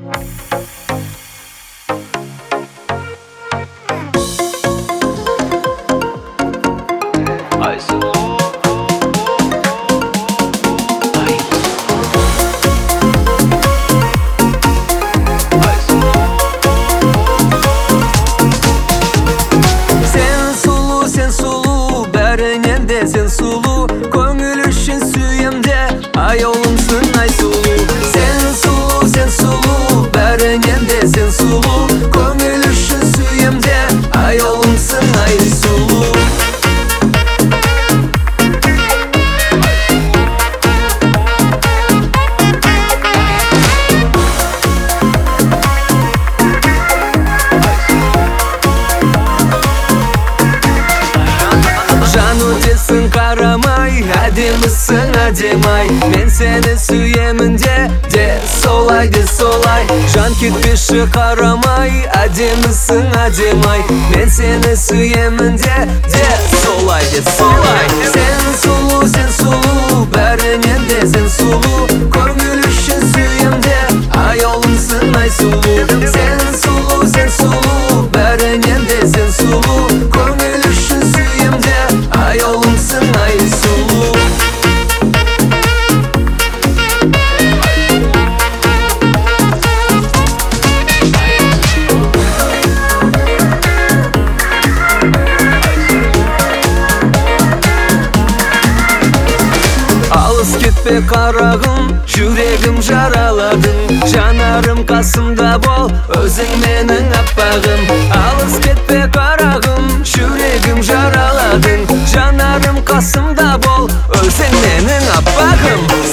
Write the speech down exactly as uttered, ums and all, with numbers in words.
Sen sulu, көңіл үшін сүйемде Айолымсың ай сұлу. Сен сұлу, сен сұлу, бәрінен де сен сұлу. Көңіл үшін сүйемде Айолымсың ай сұлу. Жан өтесің қарамай, әдемісің әдемай. Мен сені сүйемін де, де солай, де солай. Жан кетпеші қарамай, әдемісің әдемай. Мен сені сүйемін де, де солай, де солай. Сен сұлу, сен сұлу, бәрінен де сен сұлу. Көңіл үшін сүйемде, айолымсың ай сұлу. Сен сұлу, сен сұлу, бәрінен де сен сұлу. Көңіл үшін сүйемде, айолымсың ай сұлу. Алыс кетпе қарағым, жүрегім жараладың. Жанарым қасымда бол, өзің менің аппағым. Алыс кетпе қарағым, жүрегім жараладың. Жанарым қасымда бол, өзің менің аппағым.